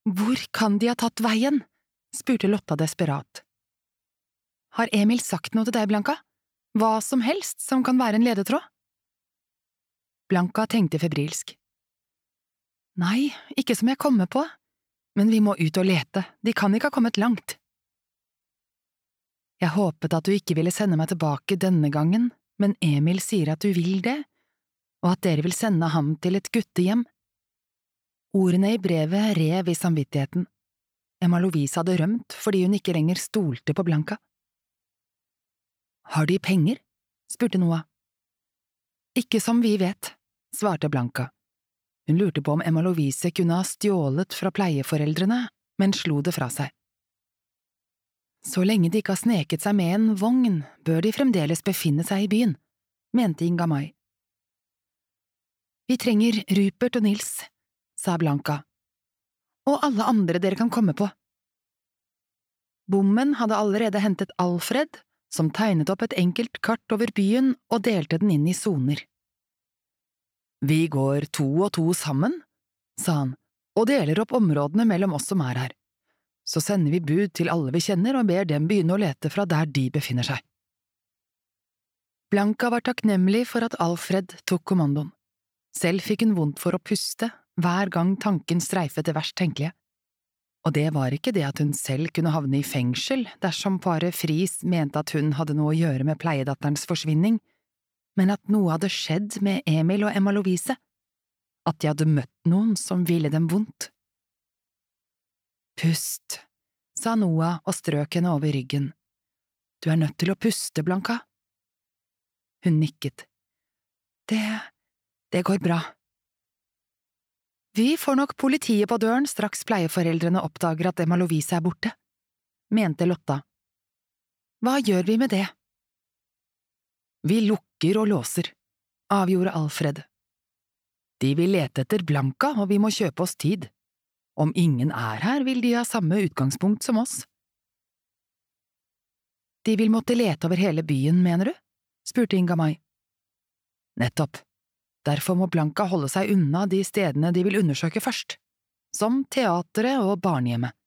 Hvor kan de ha tatt veien? Spurte Lotta desperat. Har Emil sagt noe til deg, Blanka? Hva som helst som kan være en ledetråd? Blanka tenkte febrilsk. Nei, ikke som jeg kommer på, men vi må ut og lete, de kan ikke ha kommet langt. Jeg håpet at du ikke ville sende meg tilbake denne gangen, men Emil sier at du vil det, og at dere vil sende ham til et guttehjem. Ordene i brevet rev i samvittigheten. Emma Lovise hadde rømt fordi hun ikke lenger stolte på Blanka. Har de penger? Spurte Noah. Ikke som vi vet, svarte Blanka. Hun lurte på om Emma Lovise kunne ha stjålet fra pleieforeldrene, men slo det fra seg. Så lenge de ikke har sneket seg med en vogn, bør de fremdeles befinne seg i byen, mente Inga Mai. Vi trenger Rupert og Nils, sa Blanka, og alle andre dere kan komme på. Bommen hadde allerede hentet Alfred, som tegnet opp et enkelt kart over byen og delte den inn i soner. Vi går 2 og 2 sammen, sa han, og deler opp områdene mellom oss som er her. Så sender vi bud til alle vi kjenner og ber dem begynne å lete fra der de befinner seg. Blanka var takknemlig for at Alfred tok kommandoen. Selv fikk hun vondt for å puste hver gang tanken streifet det verst tenkelige. Og det var ikke det at hun selv kunne havne i fengsel dersom paret Friis mente at hun hadde noe å gjøre med pleiedatterens forsvinning, men at noe hadde skjedd med Emil og Emma Lovise, at de hadde møtt noen som ville dem vondt. Pust, sa Noah og strøk henne over ryggen. Du er nødt til å puste, Blanka. Hun nikket. Det går bra. Vi får nok politiet på døren straks pleieforeldrene oppdager at Emma Lovise er borte, mente Lotta. Hva gjør vi med det? Vi lukker og låser, avgjorde Alfred. De vil lete etter Blanka, og vi må kjøpe oss tid. Om ingen er her, vil de ha samme utgangspunkt som oss. De vil måtte lete over hele byen, mener du? Spurte Inga Mai. Nettopp. Derfor må Blanka holde seg unna de stedene de vil undersøke først, som teatret og barnehjemmet.